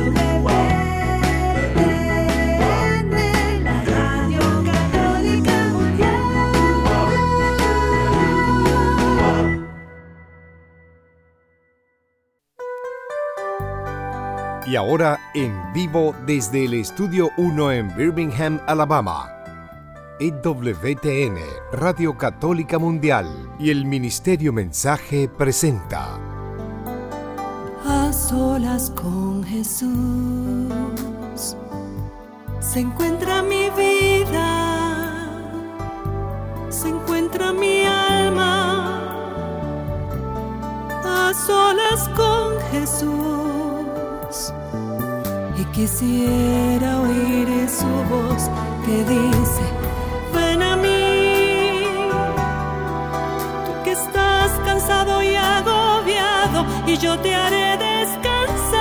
la Radio Católica Mundial. Y ahora en vivo desde el Estudio 1 en Birmingham, Alabama, EWTN, Radio Católica Mundial y el Ministerio Mensaje presenta A solas con Jesús se encuentra mi vida, se encuentra mi alma. A solas con Jesús, y quisiera oír su voz que dice: ven a mí, tú que estás cansado y agobiado, y yo te haré descansar.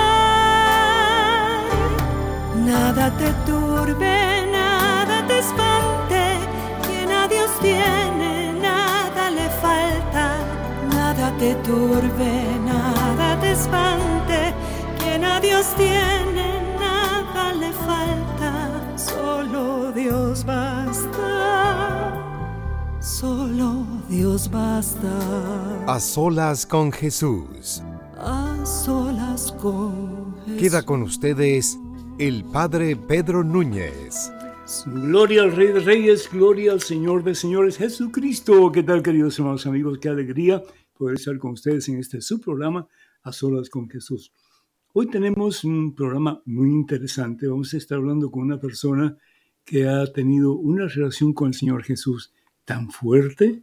Nada te turbe, nada te espante, quien a Dios tiene, nada le falta. Nada te turbe, nada te espante, quien a Dios tiene, nada le falta. Solo Dios basta, solo Dios basta. A Solas con Jesús. A solas con Jesús. Queda con ustedes el Padre Pedro Núñez. Gloria al Rey de Reyes, gloria al Señor de Señores, Jesucristo. ¿Qué tal, queridos hermanos amigos? Qué alegría poder estar con ustedes en este su programa, A Solas con Jesús. Hoy tenemos un programa muy interesante. Vamos a estar hablando con una persona que ha tenido una relación con el Señor Jesús tan fuerte,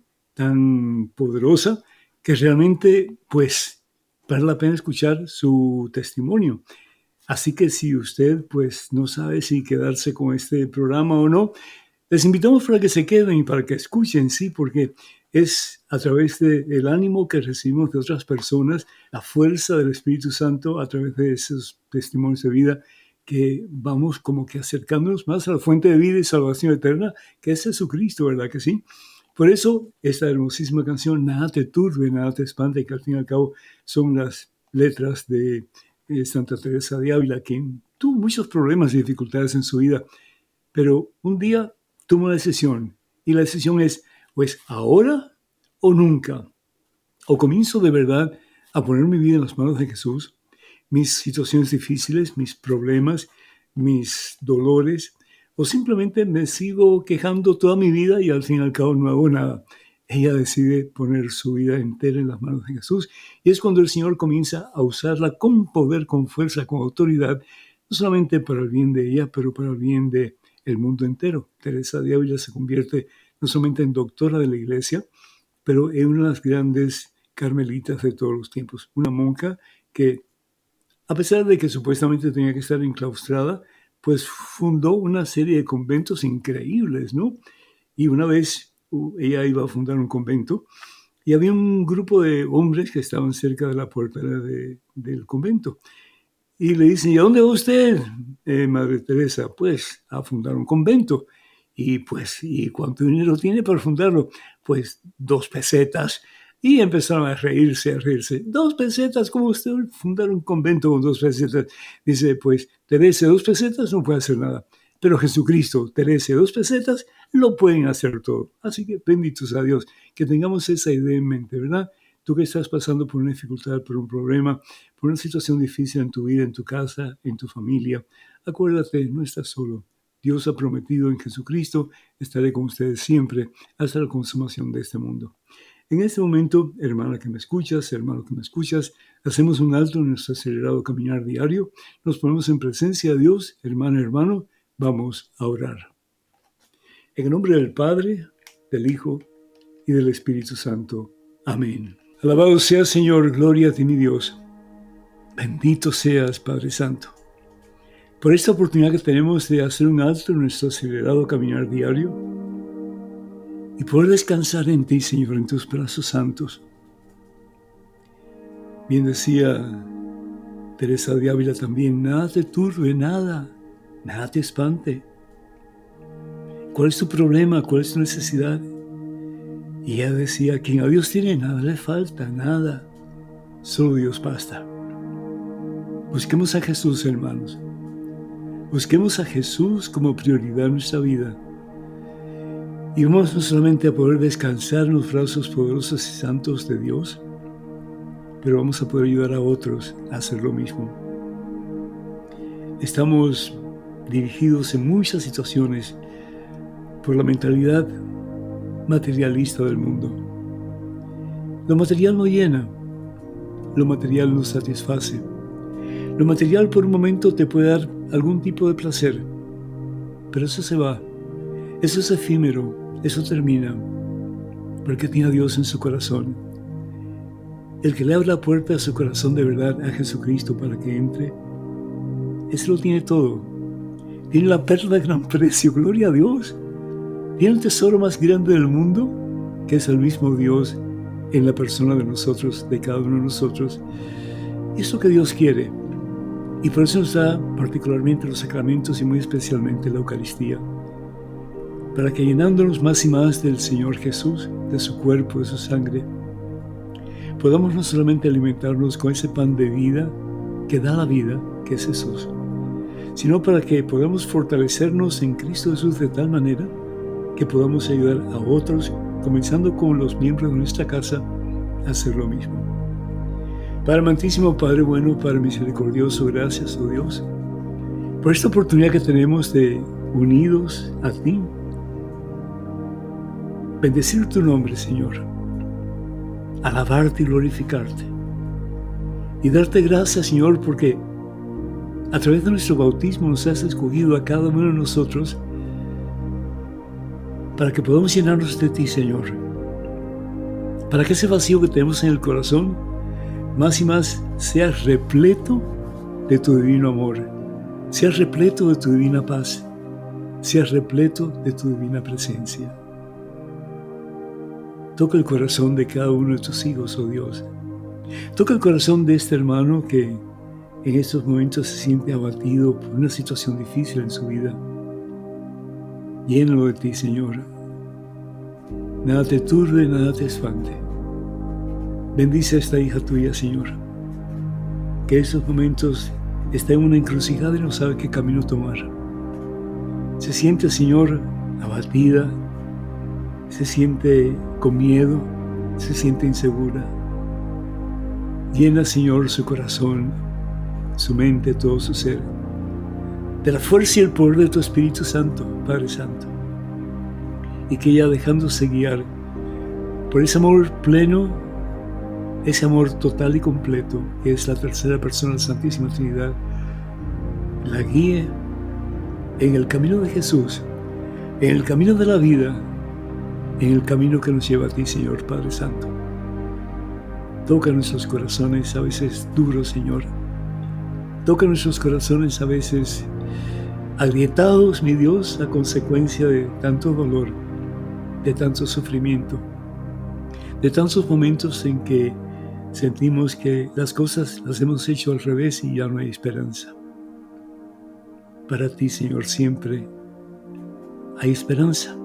tan poderosa, que realmente, pues, vale la pena escuchar su testimonio. Así que si usted, pues, no sabe si quedarse con este programa o no, les invitamos para que se queden y para que escuchen, sí, porque es a través del ánimo que recibimos de otras personas, la fuerza del Espíritu Santo a través de esos testimonios de vida, que vamos como que acercándonos más a la fuente de vida y salvación eterna, que es Jesucristo, ¿verdad que sí? Por eso, esta hermosísima canción, Nada te turbe, nada te espante, que al fin y al cabo son las letras de Santa Teresa de Ávila, que tuvo muchos problemas y dificultades en su vida, pero un día tomó una decisión, y la decisión es, pues, ahora o nunca. O comienzo de verdad a poner mi vida en las manos de Jesús, mis situaciones difíciles, mis problemas, mis dolores, o simplemente me sigo quejando toda mi vida y al fin y al cabo no hago nada. Ella decide poner su vida entera en las manos de Jesús, y es cuando el Señor comienza a usarla con poder, con fuerza, con autoridad, no solamente para el bien de ella, pero para el bien del mundo entero. Teresa de Ávila se convierte no solamente en doctora de la Iglesia, pero en una de las grandes carmelitas de todos los tiempos. Una monja que, a pesar de que supuestamente tenía que estar enclaustrada, pues fundó una serie de conventos increíbles, ¿no? Y una vez ella iba a fundar un convento y había un grupo de hombres que estaban cerca de la puerta del convento. Y le dicen: ¿y a dónde va usted, Madre Teresa? Pues a fundar un convento. Y pues, ¿y cuánto dinero tiene para fundarlo? Pues 2 pesetas. Y empezaron a reírse. 2 pesetas, ¿cómo usted fundar un convento con 2 pesetas? Dice: pues Teresa, 2 pesetas no puede hacer nada. Pero Jesucristo, Teresa, 2 pesetas lo pueden hacer todo. Así que benditos a Dios, que tengamos esa idea en mente, ¿verdad? Tú que estás pasando por una dificultad, por un problema, por una situación difícil en tu vida, en tu casa, en tu familia, acuérdate, no estás solo. Dios ha prometido en Jesucristo: estaré con ustedes siempre hasta la consumación de este mundo. En este momento, hermana que me escuchas, hermano que me escuchas, hacemos un alto en nuestro acelerado caminar diario, nos ponemos en presencia de Dios, hermana, hermano, vamos a orar. En el nombre del Padre, del Hijo y del Espíritu Santo. Amén. Alabado sea, Señor, gloria a ti, mi Dios. Bendito seas, Padre Santo, por esta oportunidad que tenemos de hacer un alto en nuestro acelerado caminar diario y poder descansar en ti, Señor, en tus brazos santos. Bien decía Teresa de Ávila también: nada te turbe, nada te espante. ¿Cuál es tu problema? ¿Cuál es tu necesidad? Y ella decía: quien a Dios tiene, nada le falta, nada. Solo Dios basta. Busquemos a Jesús, hermanos. Busquemos a Jesús como prioridad en nuestra vida. Y vamos no solamente a poder descansar en los brazos poderosos y santos de Dios, pero vamos a poder ayudar a otros a hacer lo mismo. Estamos dirigidos en muchas situaciones por la mentalidad materialista del mundo. Lo material no llena, lo material no satisface. Lo material por un momento te puede dar algún tipo de placer, pero eso se va, eso es efímero, eso termina, porque tiene a Dios en su corazón. El que le abre la puerta a su corazón de verdad a Jesucristo para que entre, ese lo tiene todo. Tiene la perla de gran precio, gloria a Dios. Tiene el tesoro más grande del mundo, que es el mismo Dios en la persona de nosotros, de cada uno de nosotros. Y es lo que Dios quiere. Y por eso nos da particularmente los sacramentos y muy especialmente la Eucaristía. Para que llenándonos más y más del Señor Jesús, de su cuerpo, de su sangre, podamos no solamente alimentarnos con ese pan de vida que da la vida, que es Jesús, sino para que podamos fortalecernos en Cristo Jesús de tal manera que podamos ayudar a otros, comenzando con los miembros de nuestra casa, a hacer lo mismo. Padre amantísimo, Padre bueno, Padre misericordioso, gracias, oh Dios, por esta oportunidad que tenemos de, unidos a ti, bendecir tu nombre, Señor, alabarte y glorificarte, y darte gracias, Señor, porque a través de nuestro bautismo nos has escogido a cada uno de nosotros para que podamos llenarnos de ti, Señor, para que ese vacío que tenemos en el corazón más y más sea repleto de tu divino amor, sea repleto de tu divina paz, sea repleto de tu divina presencia. Toca el corazón de cada uno de tus hijos, oh Dios. Toca el corazón de este hermano que en estos momentos se siente abatido por una situación difícil en su vida. Llénalo de ti, Señor. Nada te turbe, nada te espante. Bendice a esta hija tuya, Señor, que en estos momentos está en una encrucijada y no sabe qué camino tomar. Se siente, Señor, abatida, se siente con miedo, se siente insegura. Llena, Señor, su corazón, su mente, todo su ser, de la fuerza y el poder de tu Espíritu Santo, Padre Santo, y que ella, dejándose guiar por ese amor pleno, ese amor total y completo, que es la tercera persona de la Santísima Trinidad, la guíe en el camino de Jesús, en el camino de la vida, en el camino que nos lleva a ti, Señor Padre Santo. Toca nuestros corazones a veces duros, Señor. Toca nuestros corazones a veces agrietados, mi Dios, a consecuencia de tanto dolor, de tanto sufrimiento, de tantos momentos en que sentimos que las cosas las hemos hecho al revés y ya no hay esperanza. Para ti, Señor, siempre hay esperanza,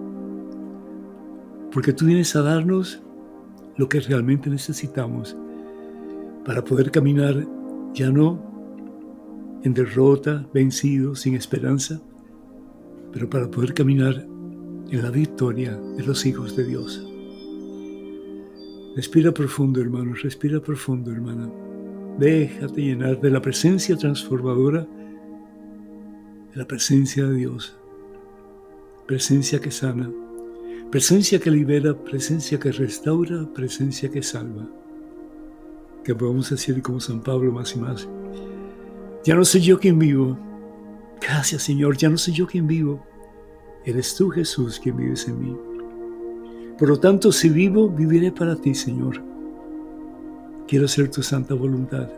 porque tú vienes a darnos lo que realmente necesitamos para poder caminar ya no en derrota, vencido, sin esperanza, pero para poder caminar en la victoria de los hijos de Dios. Respira profundo, hermano, respira profundo, hermana. Déjate llenar de la presencia transformadora, de la presencia de Dios. Presencia que sana, presencia que libera, presencia que restaura, presencia que salva. Que podamos decir como San Pablo más y más: ya no soy yo quien vivo. Gracias, Señor, ya no soy yo quien vivo. Eres tú, Jesús, quien vives en mí. Por lo tanto, si vivo, viviré para ti, Señor. Quiero hacer tu santa voluntad.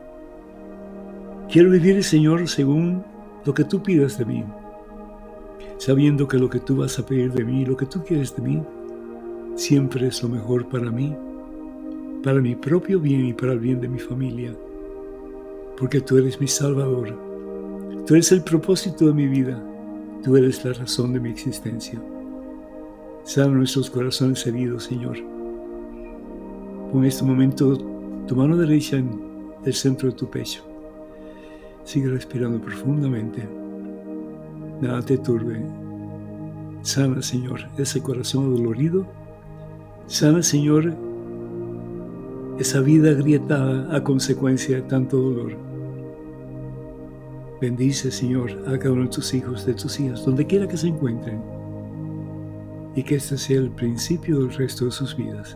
Quiero vivir, Señor, según lo que tú pidas de mí, sabiendo que lo que tú vas a pedir de mí, lo que tú quieres de mí, siempre es lo mejor para mí, para mi propio bien y para el bien de mi familia, porque tú eres mi Salvador, tú eres el propósito de mi vida, tú eres la razón de mi existencia. Sana nuestros corazones heridos, Señor. Pon en este momento tu mano derecha en el centro de tu pecho. Sigue respirando profundamente. Nada te turbe. Sana, Señor, ese corazón adolorido. Sana, Señor, esa vida agrietada a consecuencia de tanto dolor. Bendice, Señor, a cada uno de tus hijos, de tus hijas, donde quiera que se encuentren, y que este sea el principio del resto de sus vidas.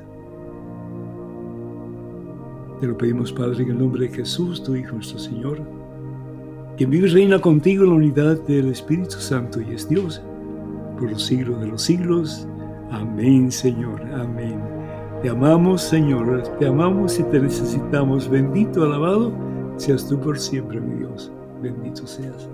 Te lo pedimos, Padre, en el nombre de Jesús, tu Hijo, nuestro Señor, quien vive y reina contigo en la unidad del Espíritu Santo y es Dios por los siglos de los siglos. Amén, Señor, amén. Te amamos, Señor, te amamos y te necesitamos. Bendito, alabado seas tú por siempre, mi Dios. Bendito seas.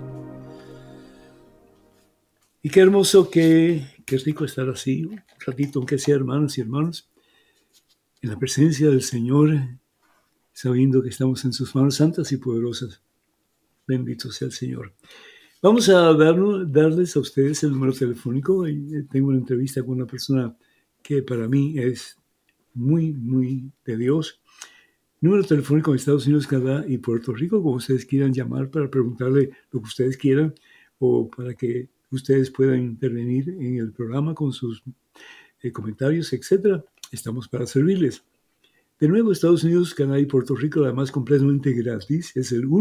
Y qué hermoso, qué rico estar así, un ratito, aunque sea, hermanos y hermanos, en la presencia del Señor, sabiendo que estamos en sus manos santas y poderosas. Bendito sea el Señor. Vamos a darles a ustedes el número telefónico. Tengo una entrevista con una persona que para mí es muy, muy de Dios. Número telefónico en Estados Unidos, Canadá y Puerto Rico, como ustedes quieran llamar para preguntarle lo que ustedes quieran o para que ustedes puedan intervenir en el programa con sus comentarios, etc. Estamos para servirles. De nuevo, Estados Unidos, Canadá y Puerto Rico, además completamente gratis, es el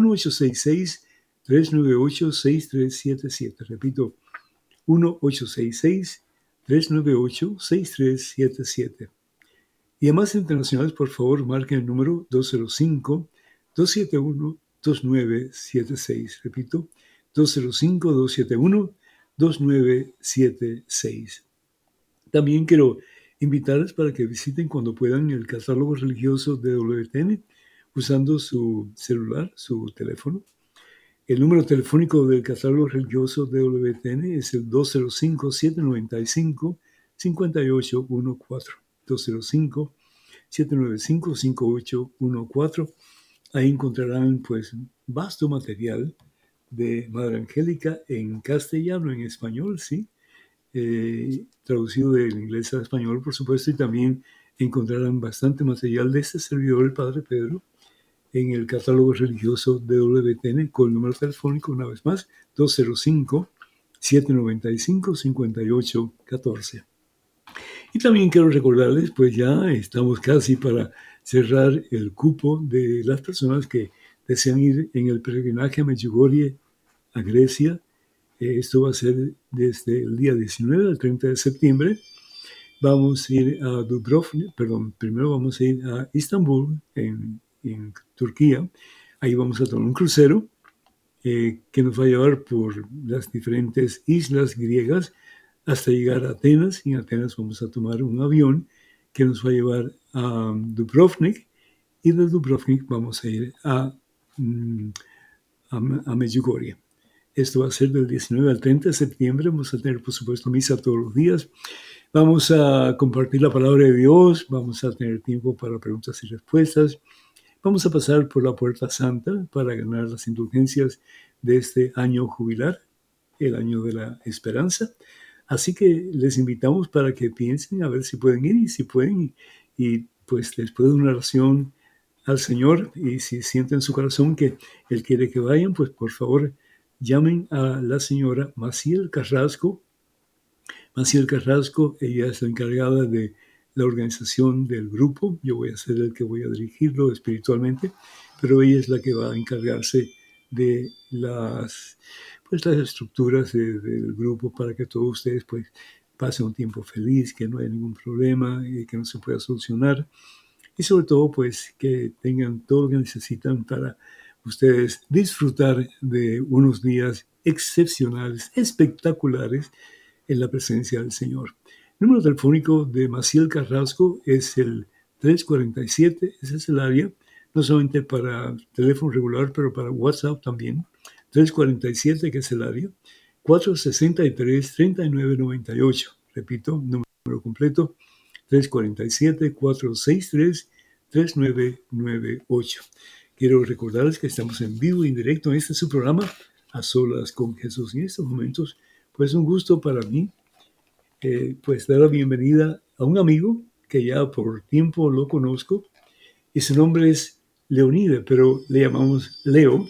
1-866-398-6377. Repito, 1-866-398-6377. Y además internacionales, por favor, marquen el número 205-271-2976. Repito, 205-271-2976. También quiero invitarles para que visiten cuando puedan el catálogo religioso de WTN usando su celular, su teléfono. El número telefónico del catálogo religioso de WTN es el 205-795-5814. 205-795-5814. Ahí encontrarán pues vasto material de Madre Angélica en castellano, en español, sí, traducido del inglés al español, por supuesto, y también encontrarán bastante material de este servidor, el Padre Pedro, en el catálogo religioso de WTN con el número telefónico, una vez más, 205-795-5814. Y también quiero recordarles, pues ya estamos casi para cerrar el cupo de las personas que desean ir en el peregrinaje a Medjugorje, a Grecia. Esto va a ser desde el día 19 al 30 de septiembre. Vamos a ir a Dubrovnik, primero vamos a ir a Istambul, en Turquía. Ahí vamos a tomar un crucero que nos va a llevar por las diferentes islas griegas hasta llegar a Atenas. Y en Atenas vamos a tomar un avión que nos va a llevar a Dubrovnik, y de Dubrovnik vamos a ir a Medjugorje. Esto va a ser del 19 al 30 de septiembre. Vamos a tener, por supuesto, misa todos los días. Vamos a compartir la palabra de Dios. Vamos a tener tiempo para preguntas y respuestas. Vamos a pasar por la Puerta Santa para ganar las indulgencias de este año jubilar, el año de la esperanza. Así que les invitamos para que piensen a ver si pueden ir, y si pueden, y pues después de una oración al Señor, y si sienten en su corazón que Él quiere que vayan, pues por favor llamen a la señora Maciel Carrasco. Maciel Carrasco, ella es la encargada de la organización del grupo. Yo voy a ser el que voy a dirigirlo espiritualmente, pero ella es la que va a encargarse de las estructuras del grupo para que todos ustedes pues pasen un tiempo feliz, que no haya ningún problema, que no se pueda solucionar, y sobre todo pues que tengan todo lo que necesitan para ustedes disfrutar de unos días excepcionales, espectaculares en la presencia del Señor. El número telefónico de Maciel Carrasco es el 347, ese es el área, no solamente para teléfono regular, pero para WhatsApp también. 347, que es el área, 463-3998. Repito, número completo, 347-463-3998. Quiero recordarles que estamos en vivo y en directo en este su programa, A Solas con Jesús. Y en estos momentos, pues un gusto para mí, pues dar la bienvenida a un amigo que ya por tiempo lo conozco, y su nombre es Leonide, pero le llamamos Leo.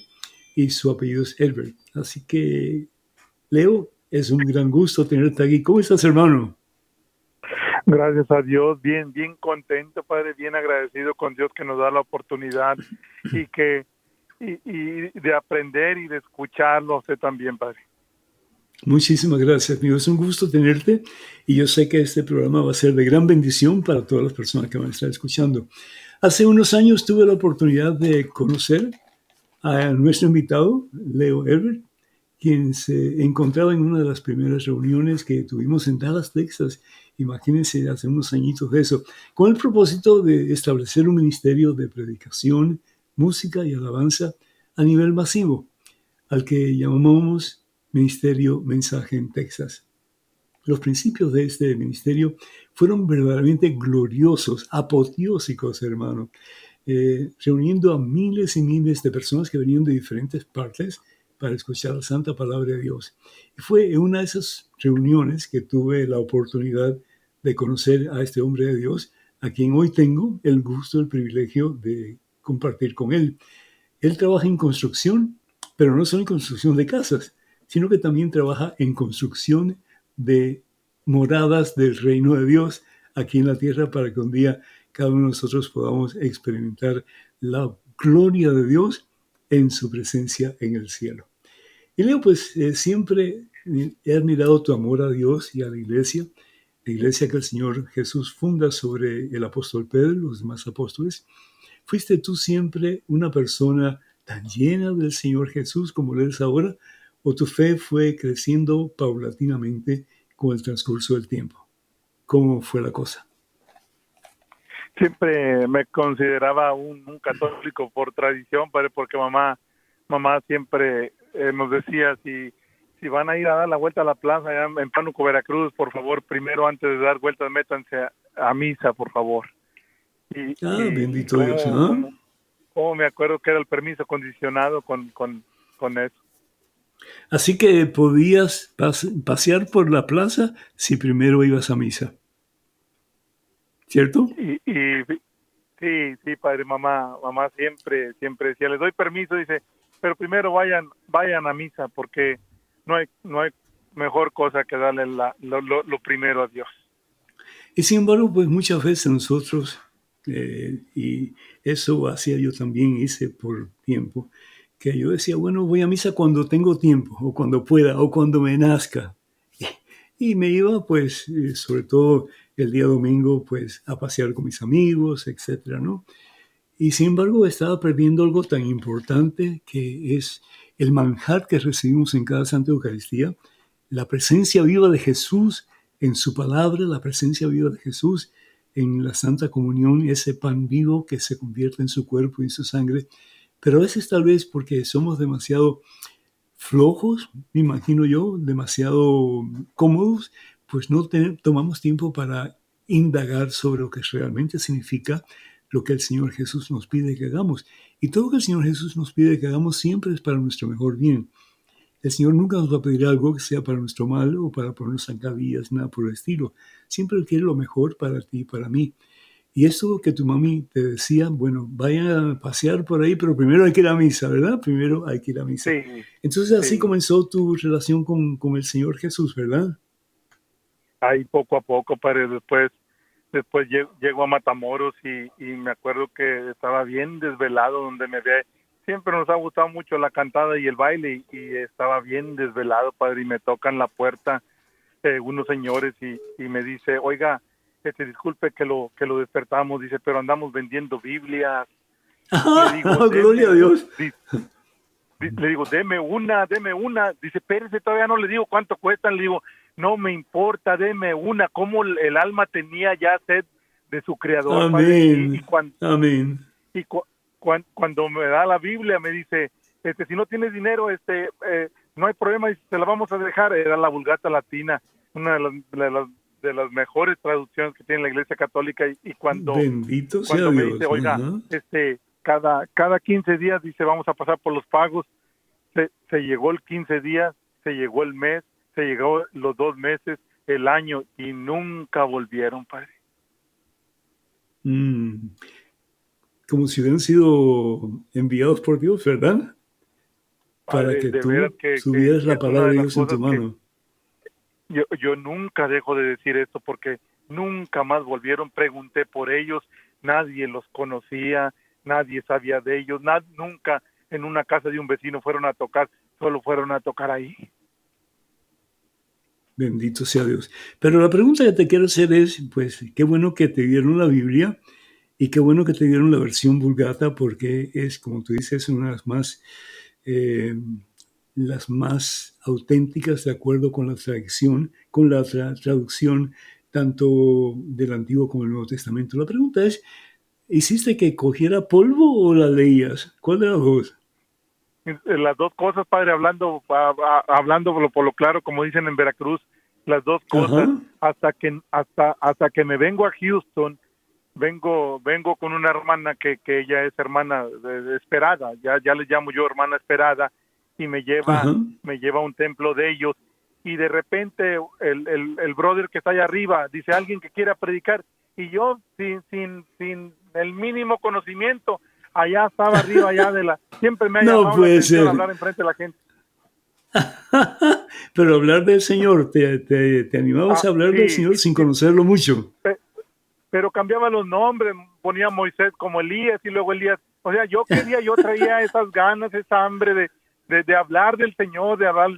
y su apellido es Herbert. Así que, Leo, es un gran gusto tenerte aquí. ¿Cómo estás, hermano? Gracias a Dios, bien, bien contento, Padre, bien agradecido con Dios que nos da la oportunidad y que y de aprender y de escucharlo a usted también, Padre. Muchísimas gracias, amigo. Es un gusto tenerte y yo sé que este programa va a ser de gran bendición para todas las personas que van a estar escuchando. Hace unos años tuve la oportunidad de conocer a nuestro invitado, Leo Herbert, quien se encontraba en una de las primeras reuniones que tuvimos en Dallas, Texas. Imagínense, hace unos añitos de eso, con el propósito de establecer un ministerio de predicación, música y alabanza a nivel masivo, al que llamamos Ministerio Mensaje en Texas. Los principios de este ministerio fueron verdaderamente gloriosos, apoteósicos, hermano, reuniendo a miles y miles de personas que venían de diferentes partes para escuchar la santa palabra de Dios. Y fue en una de esas reuniones que tuve la oportunidad de conocer a este hombre de Dios, a quien hoy tengo el gusto, el privilegio de compartir con él. Él trabaja en construcción, pero no solo en construcción de casas, sino que también trabaja en construcción de moradas del reino de Dios aquí en la tierra para que un día cada uno de nosotros podamos experimentar la gloria de Dios en su presencia en el cielo. Y Leo, pues siempre he admirado tu amor a Dios y a la iglesia que el Señor Jesús funda sobre el apóstol Pedro y los demás apóstoles. ¿Fuiste tú siempre una persona tan llena del Señor Jesús como lo eres ahora? ¿O tu fe fue creciendo paulatinamente con el transcurso del tiempo? ¿Cómo fue la cosa? Siempre me consideraba un católico por tradición, Padre, porque mamá siempre nos decía, si van a ir a dar la vuelta a la plaza allá en Pánuco, Veracruz, por favor, primero antes de dar vueltas, métanse a misa, por favor. Bendito Dios. ¿Cómo me acuerdo que era el permiso condicionado con eso? Así que podías pasear por la plaza si primero ibas a misa, ¿cierto? Sí, Padre, mamá siempre decía, les doy permiso, dice, pero primero vayan a misa, porque no hay mejor cosa que darle lo primero a Dios. Y sin embargo, pues muchas veces nosotros, y eso hacía yo también, hice por tiempo, que yo decía, bueno, voy a misa cuando tengo tiempo, o cuando pueda, o cuando me nazca. Y me iba, pues, sobre todo el día domingo, pues, a pasear con mis amigos, etcétera, ¿no? Y sin embargo, estaba perdiendo algo tan importante que es el manjar que recibimos en cada Santa Eucaristía, la presencia viva de Jesús en su palabra, la presencia viva de Jesús en la Santa Comunión, ese pan vivo que se convierte en su cuerpo y en su sangre. Pero a veces tal vez porque somos demasiado flojos, me imagino yo, demasiado cómodos, pues no tomamos tiempo para indagar sobre lo que realmente significa lo que el Señor Jesús nos pide que hagamos. Y todo lo que el Señor Jesús nos pide que hagamos siempre es para nuestro mejor bien. El Señor nunca nos va a pedir algo que sea para nuestro mal o para ponernos zancadillas, nada por el estilo. Siempre quiere lo mejor para ti y para mí. Y eso que tu mami te decía, bueno, vayan a pasear por ahí, pero primero hay que ir a misa, ¿verdad? Primero hay que ir a misa. Sí, entonces así sí. comenzó tu relación con el Señor Jesús, ¿verdad? Ahí poco a poco, Padre, después llego a Matamoros y me acuerdo que estaba bien desvelado, donde me ve. Siempre nos ha gustado mucho la cantada y el baile y estaba bien desvelado, Padre, y me tocan la puerta unos señores y me dice, oiga, disculpe que lo despertamos, dice, pero andamos vendiendo Biblias. Le digo, gloria a Dios. Le digo, deme una, dice, espérese, todavía no le digo cuánto cuestan, le digo, no me importa, deme una, como el alma tenía ya sed de su creador. Amén. Padre, amén. Y cuando me da la Biblia me dice, si no tienes dinero, no hay problema, dice, te la vamos a dejar. Era la Vulgata Latina, una de las mejores traducciones que tiene la Iglesia Católica. Y cuando bendito sea me Dios. dice, oiga, cada 15 días, dice, vamos a pasar por los pagos. Se llegó el 15 días, se llegó el mes, se llegó los 2 meses, el año, y nunca volvieron, Padre. Como si hubieran sido enviados por Dios, ¿verdad? para Padre, que de tú veras tuvieras que la es una palabra de de las Dios en tu cosas que mano. yo nunca dejo de decir esto porque nunca más volvieron. Pregunté por ellos, nadie los conocía, nadie sabía de ellos, nunca en una casa de un vecino fueron a tocar, solo fueron a tocar ahí. Bendito sea Dios. Pero la pregunta que te quiero hacer es, pues, qué bueno que te dieron la Biblia y qué bueno que te dieron la versión Vulgata porque es, como tú dices, una de eh, las más auténticas de acuerdo con la tradición, con la traducción tanto del Antiguo como del Nuevo Testamento. La pregunta es, ¿hiciste que cogiera polvo o la leías? ¿Cuál de las dos? Las dos cosas, Padre, hablando por lo claro, como dicen en Veracruz, las dos Ajá. cosas, hasta que me vengo a Houston, vengo con una hermana que ella es hermana esperada, ya le llamo yo hermana esperada, y Ajá. me lleva a un templo de ellos, y de repente el brother que está allá arriba dice alguien que quiera predicar, y yo sin el mínimo conocimiento, allá estaba arriba, siempre me ha No llamado la puede atención ser. hablar enfrente de la gente. Pero hablar del Señor, te animabas a hablar del Sí, Señor sin conocerlo mucho. pero cambiaba los nombres, ponía Moisés como Elías y luego Elías. O sea, yo traía esas ganas, esa hambre de hablar del Señor,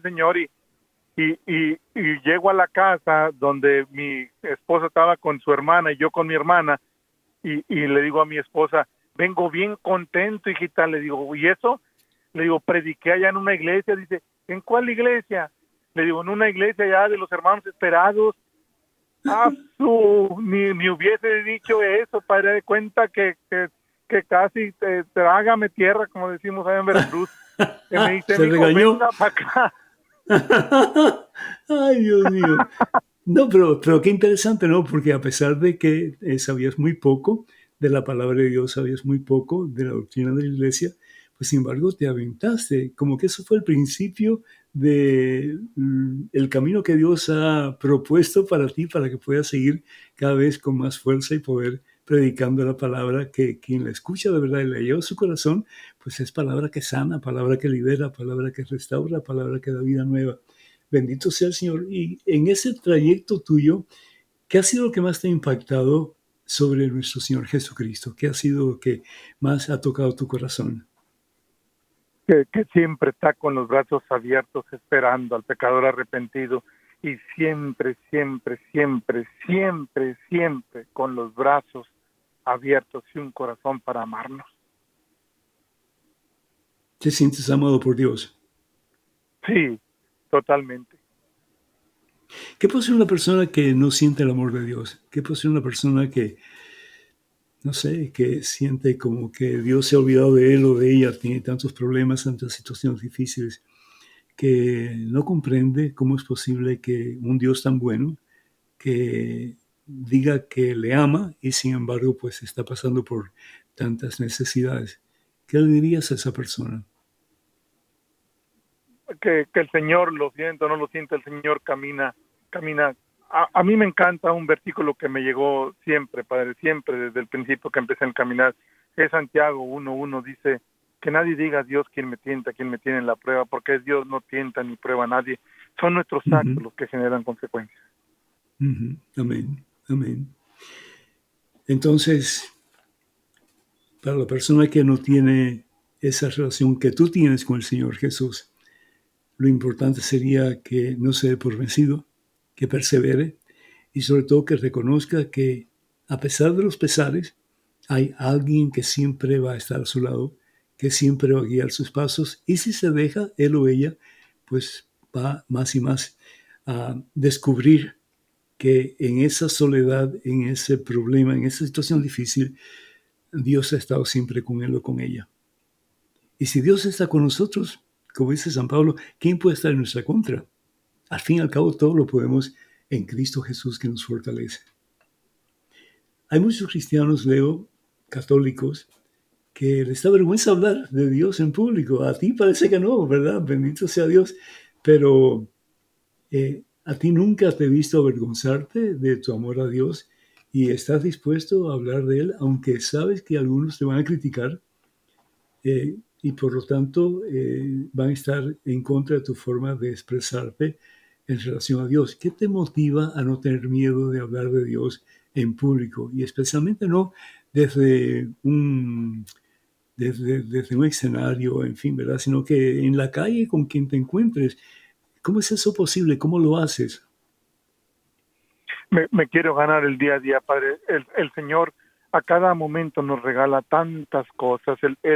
y llego a la casa donde mi esposa estaba con su hermana y yo con mi hermana, y le digo a mi esposa, vengo bien contento, hijita, le digo, ¿y eso? Le digo, prediqué allá en una iglesia. Dice, ¿en cuál iglesia? Le digo, en una iglesia allá de los hermanos esperados. Ni hubiese dicho eso, para de cuenta que casi trágame tierra, como decimos allá en Veracruz. Que me dice, Se mijo, regañó. venga para acá. Ay, Dios mío. No, pero qué interesante, ¿no? Porque a pesar de que sabías muy poco de la palabra de Dios, sabías muy poco de la doctrina de la iglesia, pues sin embargo te aventaste, como que eso fue el principio de el camino que Dios ha propuesto para ti, para que puedas seguir cada vez con más fuerza y poder predicando la palabra que quien la escucha de verdad y la lleva a su corazón, pues es palabra que sana, palabra que libera, palabra que restaura, palabra que da vida nueva. Bendito sea el Señor. Y en ese trayecto tuyo, ¿qué ha sido lo que más te ha impactado sobre nuestro Señor Jesucristo? ¿Qué ha sido lo que más ha tocado tu corazón? Que siempre está con los brazos abiertos esperando al pecador arrepentido, y siempre, siempre, siempre, siempre, siempre con los brazos abiertos y un corazón para amarnos. ¿Te sientes amado por Dios? Sí, totalmente. ¿Qué puede ser una persona que no siente el amor de Dios? ¿Qué puede ser una persona que, no sé, que siente como que Dios se ha olvidado de él o de ella, tiene tantos problemas, tantas situaciones difíciles, que no comprende cómo es posible que un Dios tan bueno, que diga que le ama y sin embargo pues está pasando por tantas necesidades? ¿Qué le dirías a esa persona? Que el Señor, lo siento, no lo siente, el Señor camina. A mí me encanta un versículo que me llegó siempre, Padre, siempre desde el principio que empecé a caminar. Es Santiago 1:1, dice, que nadie diga a Dios quién me tienta, quién me tiene en la prueba, porque Dios no tienta ni prueba a nadie. Son nuestros actos los que generan consecuencias. Amén, amén. Entonces, para la persona que no tiene esa relación que tú tienes con el Señor Jesús, lo importante sería que no se dé por vencido, que persevere y sobre todo que reconozca que a pesar de los pesares, hay alguien que siempre va a estar a su lado, que siempre va a guiar sus pasos, y si se deja, él o ella, pues va más y más a descubrir que en esa soledad, en ese problema, en esa situación difícil, Dios ha estado siempre con él o con ella. Y si Dios está con nosotros, como dice San Pablo, ¿quién puede estar en nuestra contra? Al fin y al cabo, todo lo podemos en Cristo Jesús que nos fortalece. Hay muchos cristianos, Leo, católicos, que les da vergüenza hablar de Dios en público. A ti parece que no, ¿verdad? Bendito sea Dios. Pero a ti nunca te he visto avergonzarte de tu amor a Dios y estás dispuesto a hablar de Él, aunque sabes que algunos te van a criticar. y por lo tanto van a estar en contra de tu forma de expresarte en relación a Dios. ¿Qué te motiva a no tener miedo de hablar de Dios en público? Y especialmente no desde desde un escenario, en fin, ¿verdad? Sino que en la calle con quien te encuentres. ¿Cómo es eso posible? ¿Cómo lo haces? Me quiero ganar el día a día, Padre. El Señor a cada momento nos regala tantas cosas.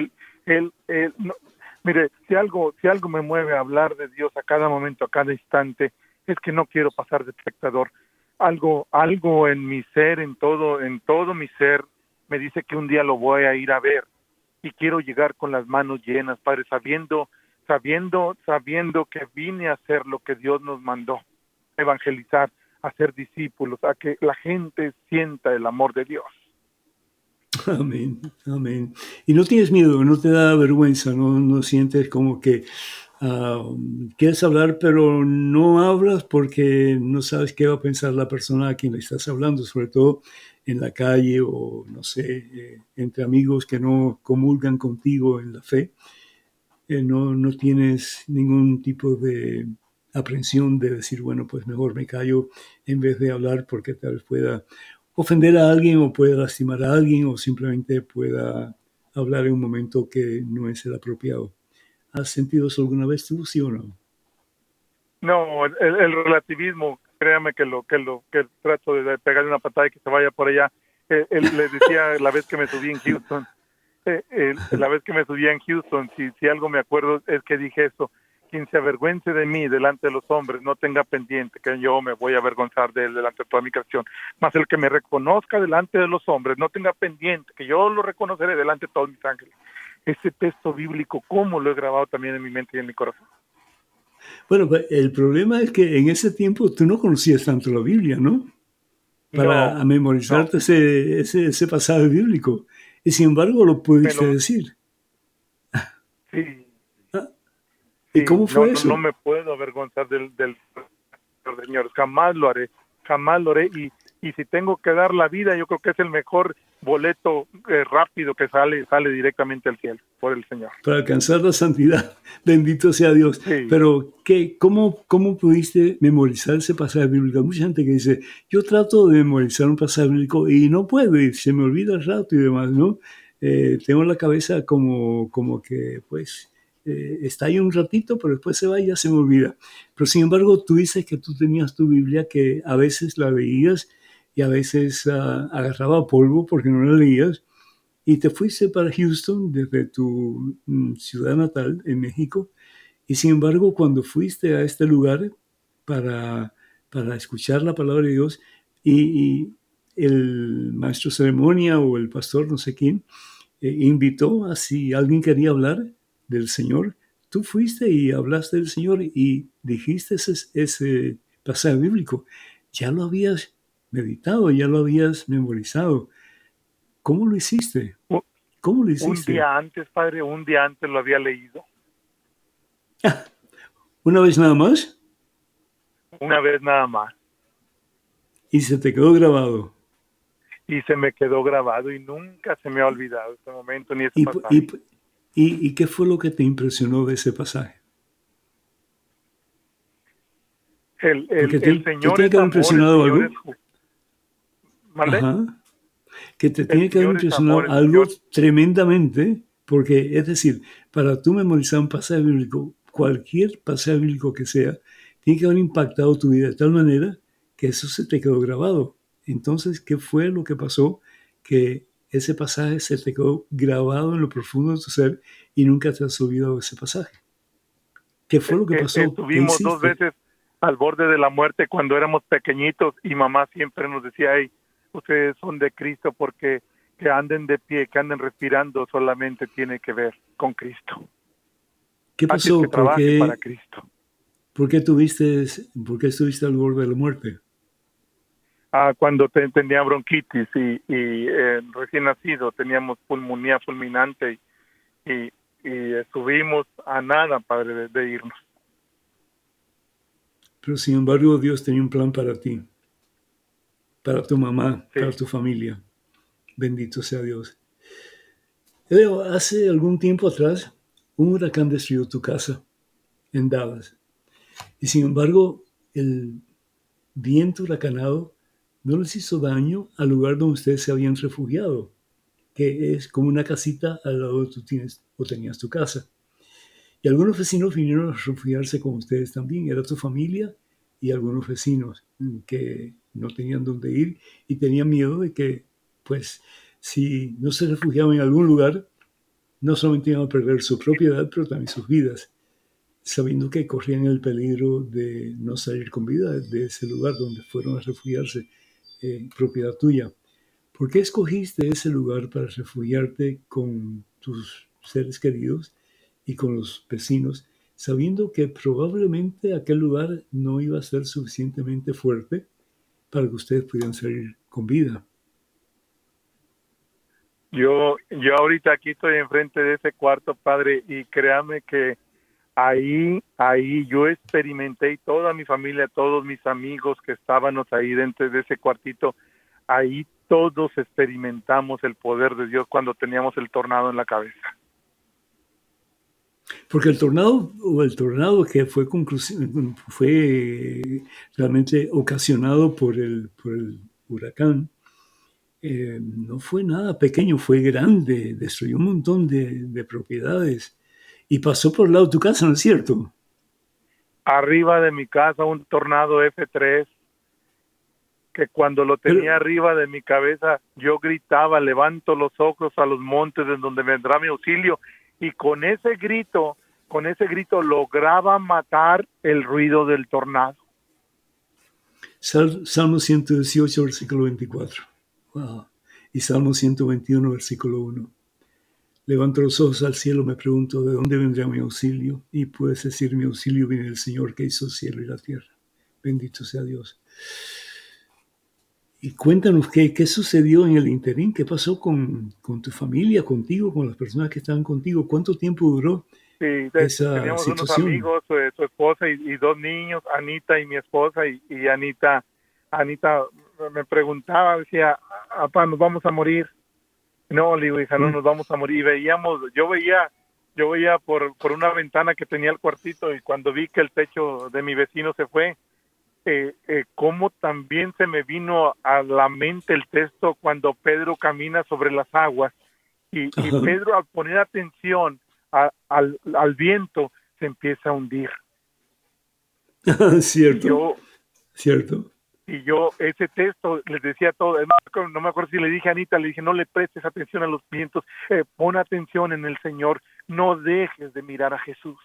Mire, si algo me mueve a hablar de Dios a cada momento, a cada instante, es que no quiero pasar de espectador. Algo en mi ser, en todo mi ser, me dice que un día lo voy a ir a ver y quiero llegar con las manos llenas, Padre, sabiendo que vine a hacer lo que Dios nos mandó, evangelizar, a ser discípulos, a que la gente sienta el amor de Dios. Amén, amén. Y no tienes miedo, no te da vergüenza, no sientes como que quieres hablar, pero no hablas porque no sabes qué va a pensar la persona a quien le estás hablando, sobre todo en la calle o, no sé, entre amigos que no comulgan contigo en la fe. No tienes ningún tipo de aprensión de decir, bueno, pues mejor me callo en vez de hablar porque tal vez pueda ofender a alguien o pueda lastimar a alguien o simplemente pueda hablar en un momento que no es el apropiado. ¿Has sentido eso alguna vez tú, sí o no? No, el relativismo, créame que trato de pegarle una patada y que se vaya por allá. Le decía la vez que me subí en Houston, si algo me acuerdo es que dije eso: quien se avergüence de mí delante de los hombres, no tenga pendiente que yo me voy a avergonzar de él delante de toda mi creación. Mas el que me reconozca delante de los hombres, no tenga pendiente que yo lo reconoceré delante de todos mis ángeles. Ese texto bíblico, cómo lo he grabado también en mi mente y en mi corazón. Bueno, el problema es que en ese tiempo tú no conocías tanto la Biblia, ¿no? Para memorizarte ese pasaje bíblico. Y sin embargo lo pudiste decir. Sí. ¿Y cómo fue eso? No me puedo avergonzar del Señor. Jamás lo haré. Y si tengo que dar la vida, yo creo que es el mejor boleto rápido que sale directamente al cielo por el Señor. Para alcanzar la santidad. Bendito sea Dios. Sí. Pero, ¿cómo pudiste memorizar ese pasaje bíblico? Hay mucha gente que dice, yo trato de memorizar un pasaje bíblico y no puedo, y se me olvida el rato y demás, ¿no? Tengo la cabeza como que, pues, está ahí un ratito, pero después se va y ya se me olvida. Pero, sin embargo, tú dices que tú tenías tu Biblia que a veces la veías y a veces agarraba polvo porque no la leías, y te fuiste para Houston desde tu ciudad natal en México, y sin embargo cuando fuiste a este lugar para escuchar la palabra de Dios, y el maestro de ceremonia o el pastor, no sé quién, invitó a si alguien quería hablar del Señor, tú fuiste y hablaste del Señor y dijiste ese pasaje bíblico. Ya lo habías meditado, ya lo habías memorizado. ¿Cómo lo hiciste? ¿Cómo lo hiciste? Un día antes lo había leído. ¿Una vez nada más? Una vez nada más. ¿Y se te quedó grabado? Y se me quedó grabado y nunca se me ha olvidado ese momento ni ese pasaje. ¿Y qué fue lo que te impresionó de ese pasaje? El Señor te tiene que haber impresionado algo. ¿Vale? Ajá. Que te tiene que haber impresionado algo tremendamente, porque es decir, para tú memorizar un pasaje bíblico, cualquier pasaje bíblico que sea, tiene que haber impactado tu vida de tal manera que eso se te quedó grabado. Entonces, ¿qué fue lo que pasó? Que ese pasaje se te quedó grabado en lo profundo de tu ser y nunca te has olvidado de ese pasaje. ¿Qué fue lo que pasó? Estuvimos 2 veces al borde de la muerte cuando éramos pequeñitos y mamá siempre nos decía, hey, ustedes son de Cristo porque que anden de pie, que anden respirando, solamente tiene que ver con Cristo. ¿Qué pasó? Que trabaje para Cristo. ¿Por qué estuviste al borde de la muerte? Cuando tenía bronquitis y recién nacido, teníamos pulmonía fulminante y estuvimos a nada, Padre, de irnos. Pero sin embargo, Dios tenía un plan para ti, para tu mamá, sí, para tu familia. Bendito sea Dios. Hace algún tiempo atrás un huracán destruyó tu casa en Dallas. Y sin embargo, el viento huracanado no les hizo daño al lugar donde ustedes se habían refugiado, que es como una casita al lado de tú tienes o tenías tu casa. Y algunos vecinos vinieron a refugiarse con ustedes también. Era tu familia y algunos vecinos que no tenían dónde ir y tenían miedo de que, pues, si no se refugiaban en algún lugar, no solamente iban a perder su propiedad, pero también sus vidas, sabiendo que corrían el peligro de no salir con vida de ese lugar donde fueron a refugiarse, propiedad tuya. ¿Por qué escogiste ese lugar para refugiarte con tus seres queridos y con los vecinos, sabiendo que probablemente aquel lugar no iba a ser suficientemente fuerte para que ustedes pudieran salir con vida? Yo ahorita aquí estoy enfrente de ese cuarto, padre, y créame que ahí yo experimenté, y toda mi familia, todos mis amigos que estábamos ahí dentro de ese cuartito, ahí todos experimentamos el poder de Dios cuando teníamos el tornado en la cabeza. Porque el tornado que fue realmente ocasionado por el huracán, no fue nada pequeño, fue grande, destruyó un montón de propiedades y pasó por el lado de tu casa, ¿no es cierto? Arriba de mi casa un tornado F3, que cuando lo tenía arriba de mi cabeza, yo gritaba, levanto los ojos a los montes de donde vendrá mi auxilio, y con ese grito lograba matar el ruido del tornado. Salmo 118, versículo 24. Wow. Y Salmo 121, versículo 1. Levanto los ojos al cielo, me pregunto, ¿de dónde vendrá mi auxilio? Y puedes decir, mi auxilio viene del Señor que hizo el cielo y la tierra. Bendito sea Dios. Y cuéntanos, ¿qué sucedió en el interín? ¿Qué pasó con tu familia, contigo, con las personas que estaban contigo? ¿Cuánto tiempo duró esa teníamos situación? Unos amigos, su esposa y dos niños, Anita y mi esposa, y Anita me preguntaba, decía, papá, ¿nos vamos a morir? No, le digo, hija, no nos vamos a morir. Y yo veía por una ventana que tenía el cuartito, y cuando vi que el techo de mi vecino se fue, cómo también se me vino a la mente el texto cuando Pedro camina sobre las aguas, y Pedro, al poner atención al viento, se empieza a hundir. Cierto. Y yo ese texto les decía todo, no me acuerdo si le dije a Anita, le dije, no le prestes atención a los vientos, pon atención en el Señor, no dejes de mirar a Jesús.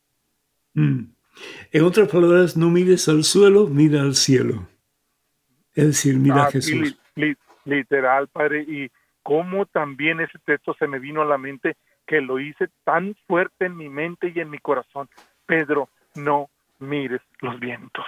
En otras palabras, no mires al suelo, mira al cielo. Es decir, mira a Jesús. Literal, Padre, y cómo también ese texto se me vino a la mente, que lo hice tan fuerte en mi mente y en mi corazón. Pedro, no mires los vientos.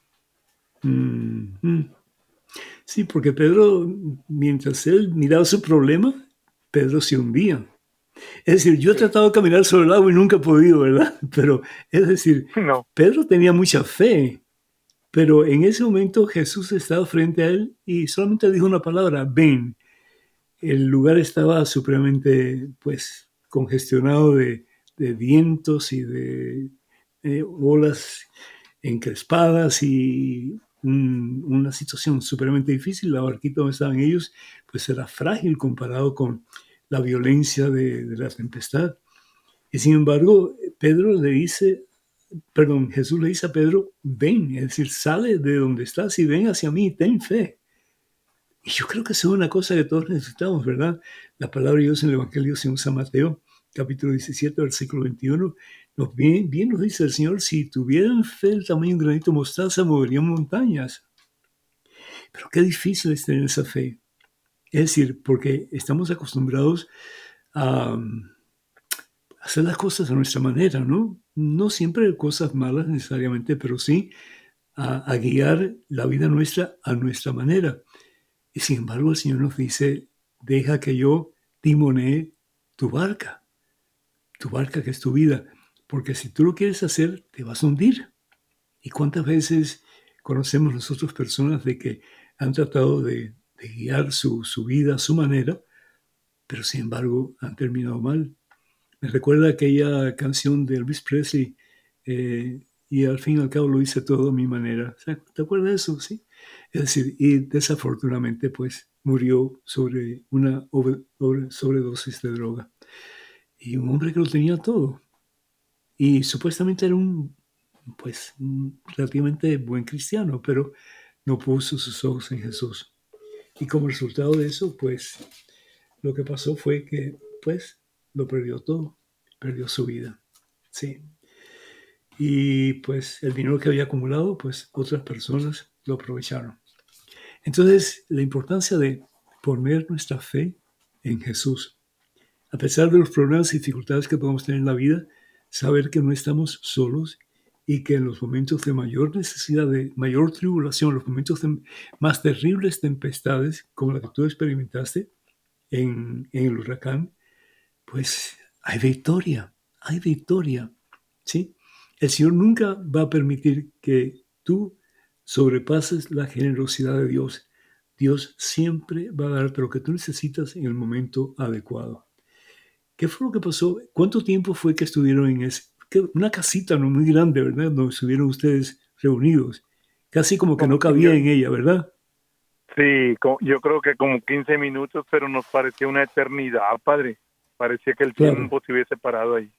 Sí, porque Pedro, mientras él miraba su problema, Pedro se hundía. Es decir, yo he tratado de caminar sobre el agua y nunca he podido, ¿verdad? Pero, es decir, no. Pedro tenía mucha fe, pero en ese momento Jesús estaba frente a él y solamente dijo una palabra, ven. El lugar estaba supremamente, pues, congestionado de vientos y de olas encrespadas y una situación supremamente difícil. La barquita donde estaban ellos, pues, era frágil comparado con la violencia de la tempestad. Y sin embargo, Jesús le dice a Pedro, ven, es decir, sale de donde estás y ven hacia mí, ten fe. Y yo creo que eso es una cosa que todos necesitamos, ¿verdad? La palabra de Dios en el Evangelio según San Mateo, capítulo 17, versículo 21, bien nos dice el Señor, si tuvieran fe el tamaño de un granito de mostaza, moverían montañas. Pero qué difícil es tener esa fe. Es decir, porque estamos acostumbrados a hacer las cosas a nuestra manera, ¿no? No siempre cosas malas necesariamente, pero sí a guiar la vida nuestra a nuestra manera. Y sin embargo el Señor nos dice, deja que yo timonee tu barca que es tu vida, porque si tú lo quieres hacer, te vas a hundir. ¿Y cuántas veces conocemos nosotros personas de que han tratado de guiar su vida a su manera, pero sin embargo han terminado mal? Me recuerda aquella canción de Elvis Presley, y al fin y al cabo lo hice todo a mi manera. ¿Te acuerdas de eso? Sí. Es decir, y desafortunadamente pues murió sobre una sobredosis de droga. Y un hombre que lo tenía todo. Y supuestamente era un relativamente buen cristiano, pero no puso sus ojos en Jesús. Y como resultado de eso, pues lo que pasó fue que pues lo perdió todo, perdió su vida. Sí. Y pues el dinero que había acumulado, pues otras personas lo aprovecharon. Entonces, la importancia de poner nuestra fe en Jesús. A pesar de los problemas y dificultades que podemos tener en la vida, saber que no estamos solos y que en los momentos de mayor necesidad, de mayor tribulación, los momentos de más terribles tempestades, como la que tú experimentaste en el huracán, pues hay victoria, ¿sí? El Señor nunca va a permitir que tú sobrepases la generosidad de Dios. Dios siempre va a darte lo que tú necesitas en el momento adecuado. ¿Qué fue lo que pasó? ¿Cuánto tiempo fue que estuvieron en una casita no muy grande, ¿verdad? Donde estuvieron ustedes reunidos. Casi como que no cabía en ella, ¿verdad? Sí, yo creo que como 15 minutos, pero nos parecía una eternidad, padre. Parecía que el tiempo se hubiese parado ahí.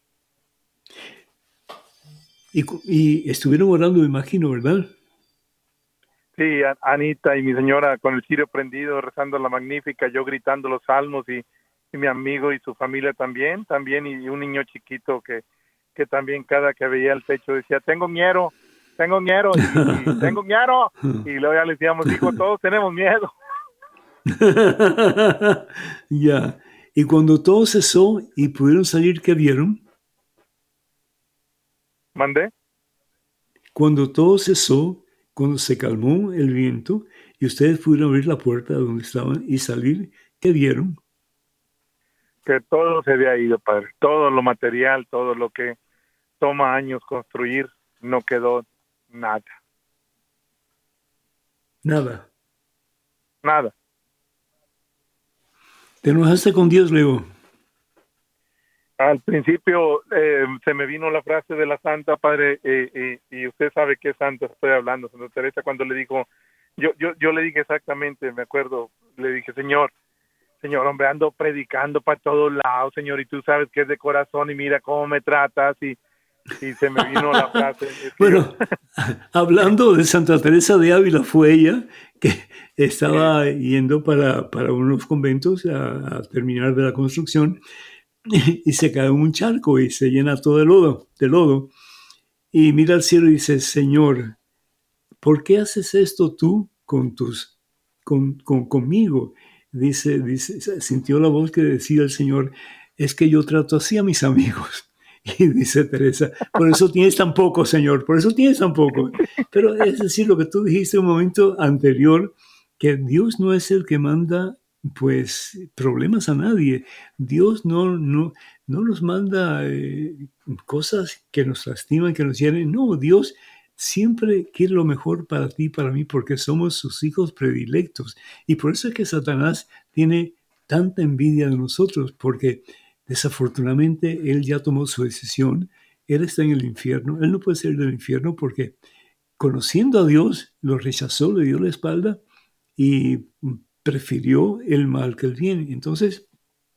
Y estuvieron orando, me imagino, ¿verdad? Sí, Anita y mi señora con el cirio prendido, rezando la magnífica, yo gritando los salmos y mi amigo y su familia también, y un niño chiquito que también cada que veía el techo decía, tengo miedo, y tengo miedo, y luego ya le decíamos, hijo, todos tenemos miedo. Ya. Y cuando todo cesó y pudieron salir, ¿qué vieron? ¿Mandé? Cuando todo cesó, cuando se calmó el viento y ustedes pudieron abrir la puerta de donde estaban y salir, ¿qué vieron? Que todo se había ido, padre. Todo lo material, todo lo que toma años construir, no quedó nada. Nada. Nada. ¿Te enojaste con Dios, Leo? Al principio se me vino la frase de la santa, padre, y usted sabe qué santa estoy hablando, Santa Teresa, cuando le dijo, yo le dije exactamente, me acuerdo, le dije, Señor, hombre, ando predicando para todos lados, Señor, y tú sabes que es de corazón y mira cómo me tratas, y se me vino la frase. Bueno, hablando de Santa Teresa de Ávila, fue ella que estaba yendo para unos conventos a terminar de la construcción y se cae en un charco y se llena todo de lodo. Y mira al cielo y dice, Señor, ¿por qué haces esto tú conmigo? Dice, sintió la voz que decía el Señor, es que yo trato así a mis amigos. Y dice Teresa, por eso tienes tan poco, Señor, por eso tienes tan poco. Pero es decir, lo que tú dijiste un momento anterior, que Dios no es el que manda pues problemas a nadie. Dios no nos manda cosas que nos lastiman, que nos hieren. No, Dios siempre quiere lo mejor para ti y para mí porque somos sus hijos predilectos. Y por eso es que Satanás tiene tanta envidia de nosotros, porque desafortunadamente él ya tomó su decisión. Él está en el infierno. Él no puede salir del infierno porque conociendo a Dios lo rechazó, le dio la espalda y prefirió el mal que el bien. Entonces,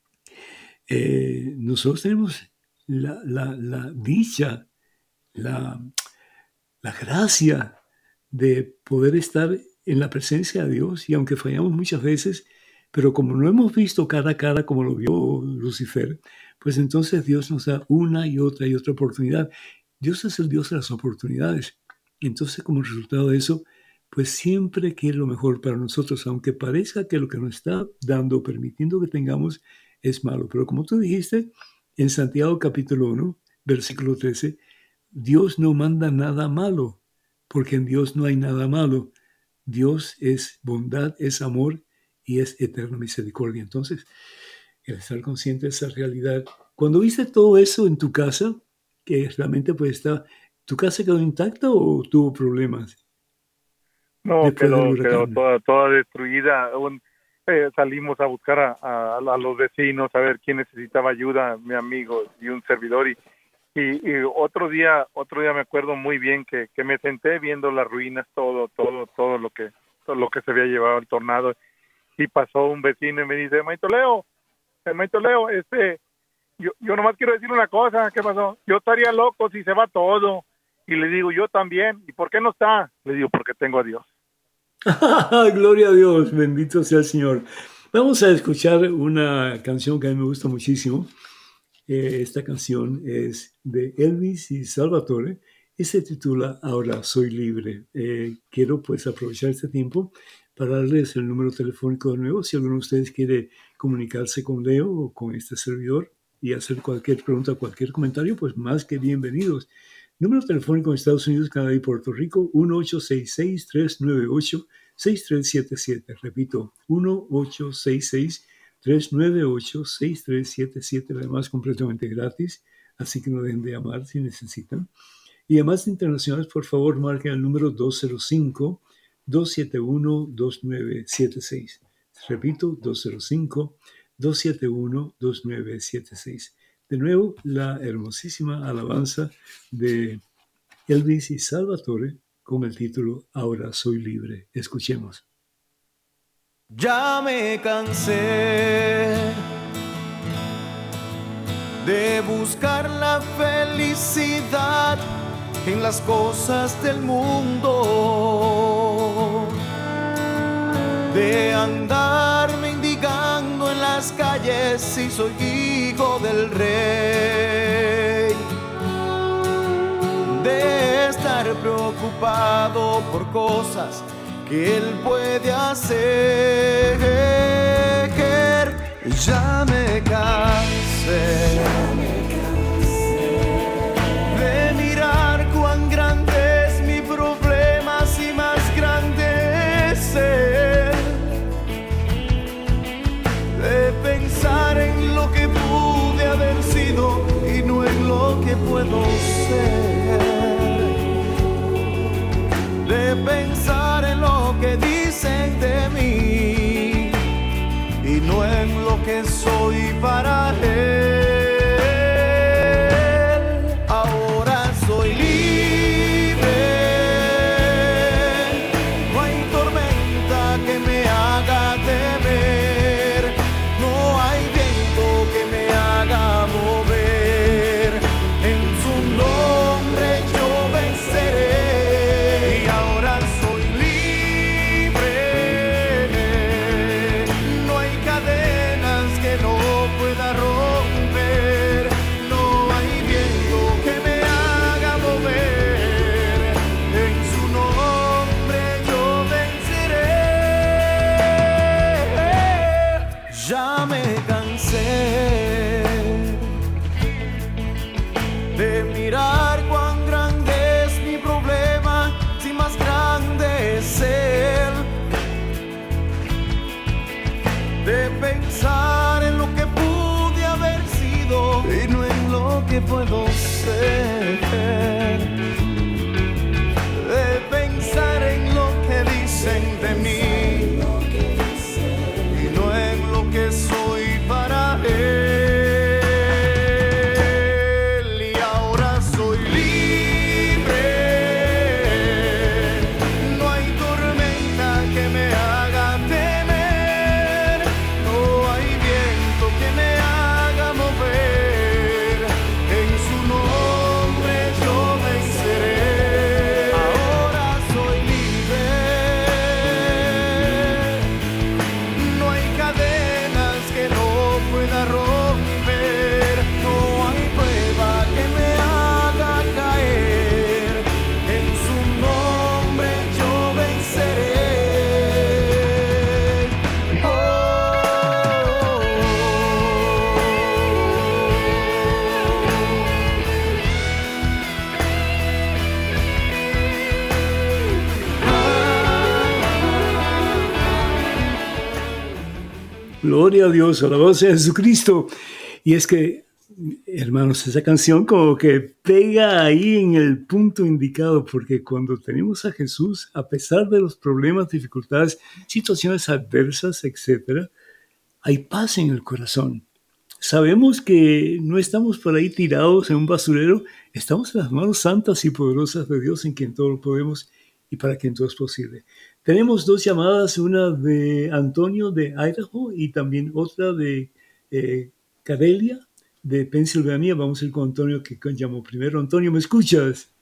nosotros tenemos la dicha, la gracia de poder estar en la presencia de Dios, y aunque fallamos muchas veces, pero como no hemos visto cara a cara como lo vio Lucifer, pues entonces Dios nos da una y otra oportunidad. Dios es el Dios de las oportunidades. Entonces, como resultado de eso, pues siempre quiere lo mejor para nosotros, aunque parezca que lo que nos está dando, permitiendo que tengamos, es malo. Pero como tú dijiste, en Santiago capítulo 1, versículo 13, Dios no manda nada malo, porque en Dios no hay nada malo. Dios es bondad, es amor y es eterna misericordia. Entonces, el estar consciente de esa realidad. Cuando viste todo eso en tu casa, que realmente pues está, ¿tu casa quedó intacta o tuvo problemas? No, quedó toda destruida. salimos a buscar a los vecinos, a ver quién necesitaba ayuda, mi amigo y un servidor. Y otro día me acuerdo muy bien que me senté viendo las ruinas, todo lo que se había llevado el tornado. Y pasó un vecino y me dice, Hermanito Leo, yo nomás quiero decir una cosa. ¿Qué pasó? Yo estaría loco si se va todo. Y le digo, yo también. ¿Y por qué no está? Le digo, porque tengo a Dios. Gloria a Dios, bendito sea el Señor. Vamos a escuchar una canción que a mí me gusta muchísimo. Esta canción es de Elvis y Salvatore y se titula Ahora Soy Libre. Quiero pues aprovechar este tiempo para darles el número telefónico de nuevo. Si alguno de ustedes quiere comunicarse con Leo o con este servidor y hacer cualquier pregunta, cualquier comentario, pues más que bienvenidos. Número telefónico en Estados Unidos, Canadá y Puerto Rico, 1-866-398-6377. Repito, 1-866-398-6377. Además, completamente gratis, así que no dejen de llamar si necesitan. Y además de internacionales, por favor, marquen el número 205-271-2976. Repito, 205-271-2976. De nuevo, la hermosísima alabanza de Elvis y Salvatore con el título Ahora Soy Libre. Escuchemos. Ya me cansé de buscar la felicidad en las cosas del mundo, de andar mendigando en las calles si soy hijo del rey, de estar preocupado por cosas que él puede hacer. Ya me cansé de mirar cuán grande es mi problema, si más grande es él, de pensar en lo que pude haber sido y no en lo que puedo ser, de pensar en lo que dicen de mí y no en lo que soy para él. Ahora soy libre, no hay tormenta que me haga temer, no hay viento que me haga mover, en su nombre yo venceré. Y ahora soy libre, no hay cadenas que no pueda romper, no hay viento que me haga mover, en su nombre yo venceré. Ya me cansé de mirar cuán grande es mi problema, si más grande es él, de pensar en lo que pude haber sido y no en lo que puedo ser, de pensar en lo que dicen de mí y no en lo que soy para él. Y ahora soy libre, no hay tormenta que me haga temer, no hay viento que me haga mover, en su nombre yo venceré. Ahora soy libre, no hay cadenas que no pueda romper, no hay prueba que me haga caer, en su nombre yo venceré. Gloria a Dios, alabanza a Jesucristo. Y es que Hermanos, esa canción como que pega ahí en el punto indicado, porque cuando tenemos a Jesús, a pesar de los problemas, dificultades, situaciones adversas, etcétera, hay paz en el corazón. Sabemos que no estamos por ahí tirados en un basurero, estamos en las manos santas y poderosas de Dios, en quien todo lo podemos y para quien todo es posible. Tenemos dos llamadas, una de Antonio de Idaho y también otra de Cadelia de Pensilvania. Vamos a ir con Antonio, que llamó primero. Antonio, ¿me escuchas?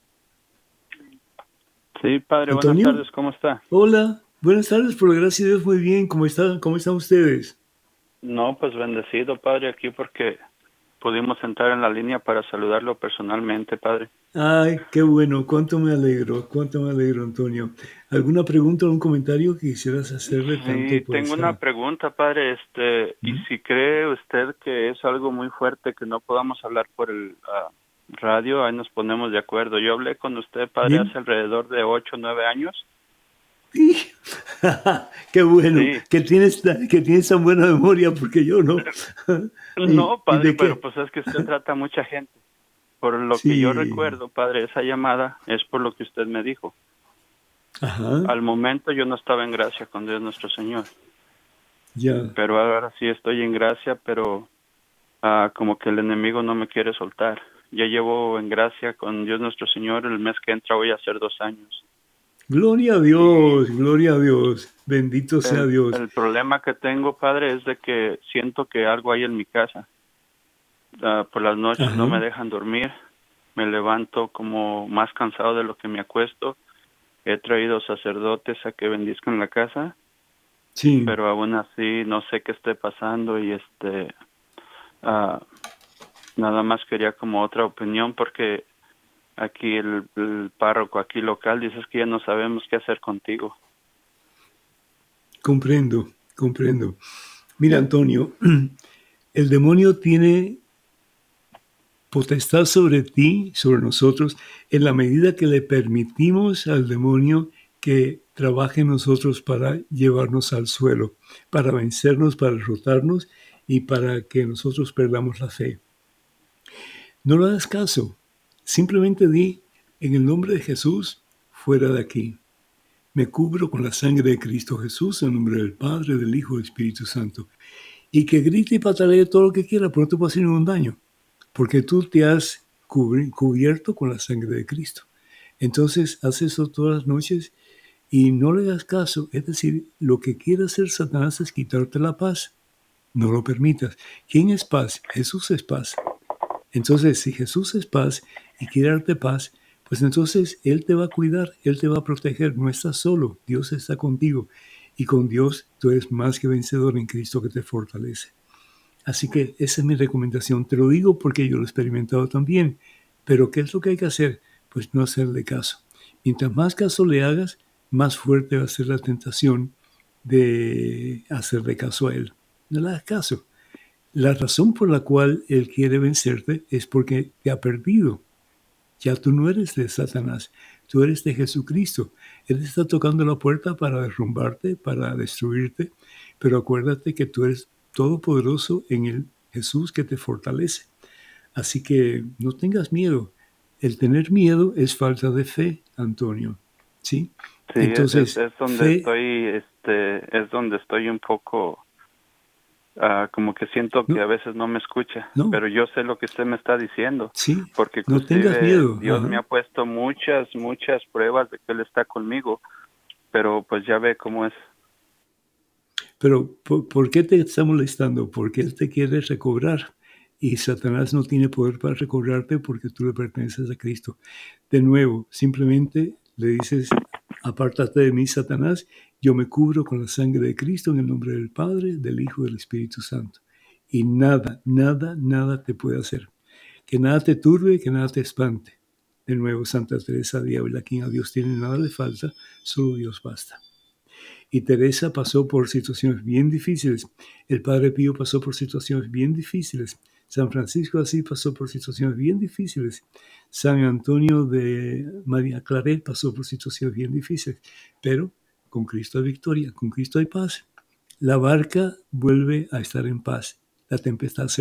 Sí, padre, ¿Antonio? buenas tardes, ¿cómo está? Hola, buenas tardes, por la gracia de Dios, muy bien. ¿Cómo están ustedes? No, pues bendecido, padre, aquí porque pudimos entrar en la línea para saludarlo personalmente, padre. Ay, qué bueno, cuánto me alegro, Antonio. ¿Alguna pregunta o un comentario que quisieras hacerle tanto Sí, pues tengo una pregunta, padre, y si cree usted que es algo muy fuerte que no podamos hablar por el radio, ahí nos ponemos de acuerdo. Yo hablé con usted, padre, Bien. hace alrededor de 8 o 9 años. Sí. Qué bueno, Sí. que tienes tan buena memoria, porque yo no. No, padre, ¿Y de qué? pero pues es que usted trata a mucha gente. Por lo Sí. que yo recuerdo, padre, esa llamada es por lo que usted me dijo. Ajá, Al momento yo no estaba en gracia con Dios nuestro Señor, ya. pero ahora sí estoy en gracia, pero como que el enemigo no me quiere soltar. Ya llevo en gracia con Dios nuestro Señor, el mes que entra voy a hacer 2 años. Gloria a Dios, bendito sea Dios. El problema que tengo, padre, es de que siento que algo hay en mi casa. Por las noches Ajá. no me dejan dormir, me levanto como más cansado de lo que me acuesto. He traído sacerdotes a que bendizcan la casa, Sí. pero aún así no sé qué esté pasando y nada más quería como otra opinión porque aquí el párroco aquí local dice que ya no sabemos qué hacer contigo. Comprendo. Mira, Antonio, el demonio tiene potestad sobre ti, sobre nosotros, en la medida que le permitimos al demonio que trabaje en nosotros para llevarnos al suelo, para vencernos, para derrotarnos y para que nosotros perdamos la fe. No le hagas caso. Simplemente di, en el nombre de Jesús, fuera de aquí. Me cubro con la sangre de Cristo Jesús, en nombre del Padre, del Hijo y del Espíritu Santo. Y que grite y patalee todo lo que quiera, pero no te puede hacer ningún daño, porque tú te has cubierto con la sangre de Cristo. Entonces, haz eso todas las noches y no le hagas caso. Es decir, lo que quiere hacer Satanás es quitarte la paz. No lo permitas. ¿Quién es paz? Jesús es paz. Entonces, si Jesús es paz y quiere darte paz, pues entonces Él te va a cuidar, Él te va a proteger. No estás solo, Dios está contigo. Y con Dios tú eres más que vencedor en Cristo que te fortalece. Así que esa es mi recomendación. Te lo digo porque yo lo he experimentado también. Pero ¿qué es lo que hay que hacer? Pues no hacerle caso. Mientras más caso le hagas, más fuerte va a ser la tentación de hacerle caso a Él. No le hagas caso. La razón por la cual Él quiere vencerte es porque te ha perdido. Ya tú no eres de Satanás, tú eres de Jesucristo. Él está tocando la puerta para derrumbarte, para destruirte, pero acuérdate que tú eres todopoderoso en el Jesús que te fortalece. Así que no tengas miedo. El tener miedo es falta de fe, Antonio. ¿Sí? Sí, entonces es donde fe, es donde estoy un poco como que siento que a veces no me escucha, no. pero yo sé lo que usted me está diciendo, sí, porque no tengas miedo. Dios Ajá. me ha puesto muchas pruebas de que Él está conmigo, pero pues ya ve cómo es. Pero ¿por qué te está molestando? Porque Él te quiere recobrar y Satanás no tiene poder para recobrarte porque tú le perteneces a Cristo. De nuevo, simplemente le dices, apártate de mí, Satanás, yo me cubro con la sangre de Cristo en el nombre del Padre, del Hijo y del Espíritu Santo. Y nada te puede hacer. Que nada te turbe, que nada te espante. De nuevo, Santa Teresa de Ávila, quien a Dios tiene nada le falta, solo Dios basta. Y Teresa pasó por situaciones bien difíciles. El Padre Pío pasó por situaciones bien difíciles. San Francisco así pasó por situaciones bien difíciles. San Antonio de María Claret pasó por situaciones bien difíciles. Pero con Cristo hay victoria, con Cristo hay paz. La barca vuelve a estar en paz. La tempestad se va.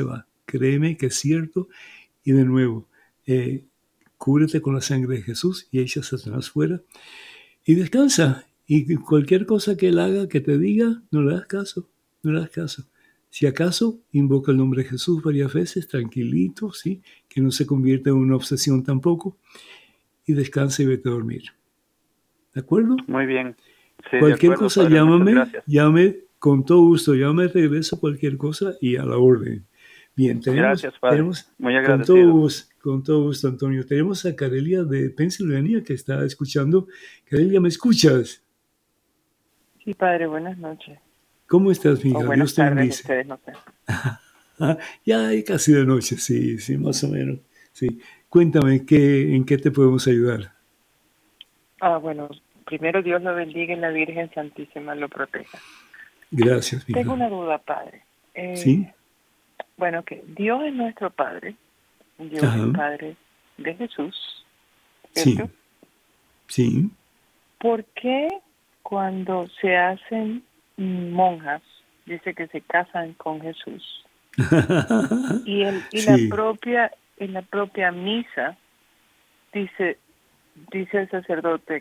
créeme que es cierto. Y de nuevo, cúbrete con la sangre de Jesús y echa a Satanás fuera y descansa. Y cualquier cosa que él haga, que te diga, no le das caso, no le das caso. Si acaso, invoca el nombre de Jesús varias veces, tranquilito, ¿sí? Que no se convierta en una obsesión tampoco, y descansa y vete a dormir. ¿De acuerdo? Muy bien. Sí, Cualquier de acuerdo, cosa, padre, muchas gracias. llame con todo gusto, llame, regreso cualquier cosa y a la orden. Bien, Gracias, padre. Muy agradecido. Con todo gusto, Antonio. Tenemos a Carelia de Pensilvania que está escuchando. Carelia, ¿me escuchas? Sí, padre, buenas noches. ¿Cómo estás, mija? O buenas Dios te tardes, bendice. ustedes, no sé. Ya hay casi de noche, sí, más o menos. Sí. Cuéntame, ¿en qué te podemos ayudar? Bueno, primero Dios lo bendiga y la Virgen Santísima lo proteja. Gracias, mija. Tengo una duda, padre. ¿Sí? Bueno, que Dios es nuestro Padre. Dios es el Padre de Jesús. ¿Cierto? Sí. ¿Por qué cuando se hacen monjas, dice que se casan con Jesús? y en la propia misa dice el sacerdote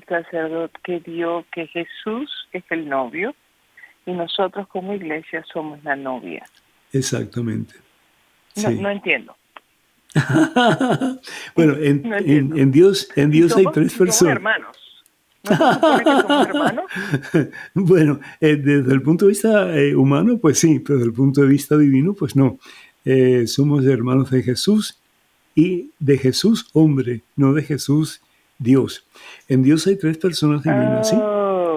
que Jesús es el novio y nosotros como iglesia somos la novia. Exactamente. No entiendo. Bueno, en Dios hay tres personas. Somos hermanos. ¿No se supone que somos hermanos? Bueno, desde el punto de vista humano, pues sí, pero desde el punto de vista divino, pues no. Somos hermanos de Jesús y de Jesús hombre, no de Jesús Dios. En Dios hay tres personas divinas, ¿sí?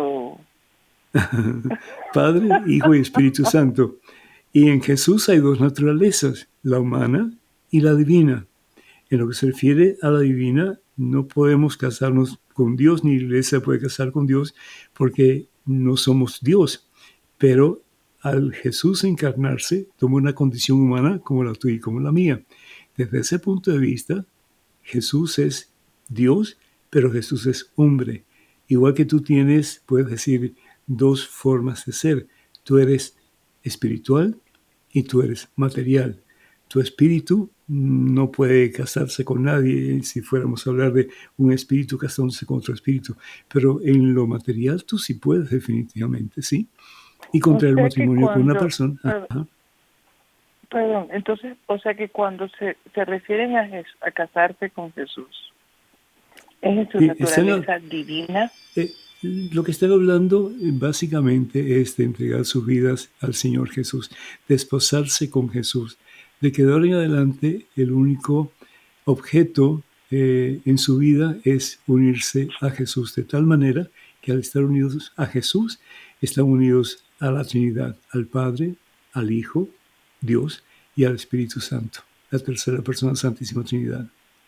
Padre, Hijo y Espíritu Santo. Y en Jesús hay dos naturalezas, la humana y la divina. En lo que se refiere a la divina, no podemos casarnos con Dios, ni la iglesia puede casar con Dios, porque no somos Dios. Pero al Jesús encarnarse, tomó una condición humana como la tuya y como la mía. Desde ese punto de vista, Jesús es Dios, pero Jesús es hombre. Igual que tú tienes, puedes decir, dos formas de ser. Tú eres espiritual y tú eres material. Tu espíritu no puede casarse con nadie, si fuéramos a hablar de un espíritu casándose con otro espíritu, pero en lo material tú sí puedes definitivamente, ¿sí? Y contraer matrimonio con una persona. Perdón, entonces, o sea que cuando se refieren a casarse con Jesús, ¿es en su naturaleza divina? Lo que están hablando básicamente es de entregar sus vidas al Señor Jesús, de esposarse con Jesús, de que de ahora en adelante el único objeto en su vida es unirse a Jesús, de tal manera que al estar unidos a Jesús, están unidos a la Trinidad, al Padre, al Hijo, Dios, y al Espíritu Santo, la tercera persona, Santísima Trinidad.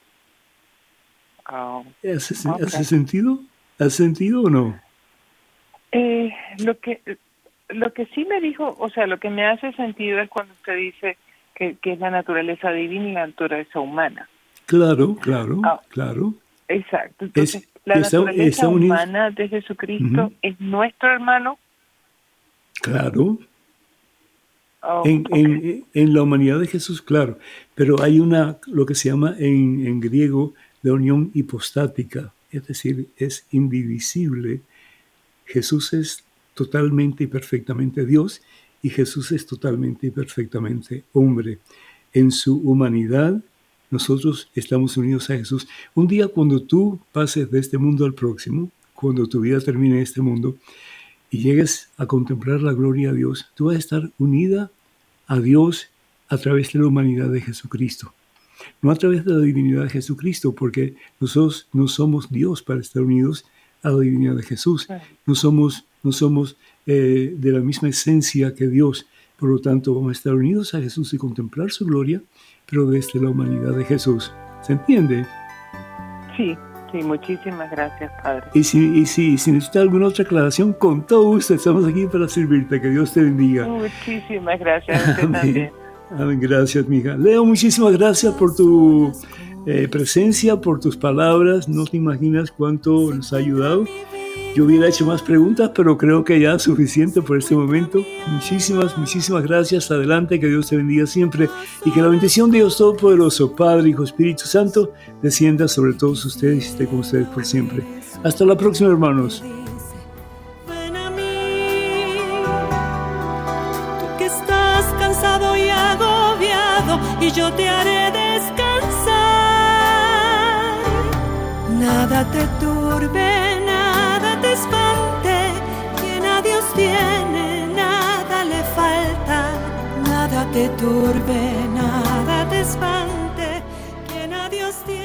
¿Hace sentido? ¿Hace sentido o no? Lo que sí me dijo, o sea, lo que me hace sentido es cuando usted dice que es la naturaleza divina y la naturaleza humana. Claro. Exacto. Entonces, la naturaleza humana de Jesucristo es nuestro hermano. Claro. En la humanidad de Jesús, claro. Pero hay lo que se llama en griego la unión hipostática. Es decir, es indivisible. Jesús es totalmente y perfectamente Dios y Jesús es totalmente y perfectamente hombre. En su humanidad, nosotros estamos unidos a Jesús. Un día cuando tú pases de este mundo al próximo, cuando tu vida termine en este mundo y llegues a contemplar la gloria de Dios, tú vas a estar unida a Dios a través de la humanidad de Jesucristo. No a través de la divinidad de Jesucristo, porque nosotros no somos Dios para estar unidos a la divinidad de Jesús. No somos de la misma esencia que Dios. Por lo tanto, vamos a estar unidos a Jesús y contemplar su gloria, pero desde la humanidad de Jesús. ¿Se entiende? Sí, muchísimas gracias, Padre. Y si necesita alguna otra aclaración, con todo gusto estamos aquí para servirte. Que Dios te bendiga. Muchísimas gracias. Usted también. Amén. Gracias, mija. Leo, muchísimas gracias por tu presencia, por tus palabras. No te imaginas cuánto nos ha ayudado. Yo hubiera hecho más preguntas, pero creo que ya es suficiente por este momento. Muchísimas gracias. Adelante, que Dios te bendiga siempre y que la bendición de Dios Todopoderoso, Padre, Hijo, Espíritu Santo, descienda sobre todos ustedes y esté con ustedes por siempre. Hasta la próxima, hermanos. Ven a mí, tú que estás cansado y agobiado, y yo te haré descansar. Nada te turbe, nada te espante, quien a Dios tiene, nada le falta. Nada te turbe, nada te espante, quien a Dios tiene.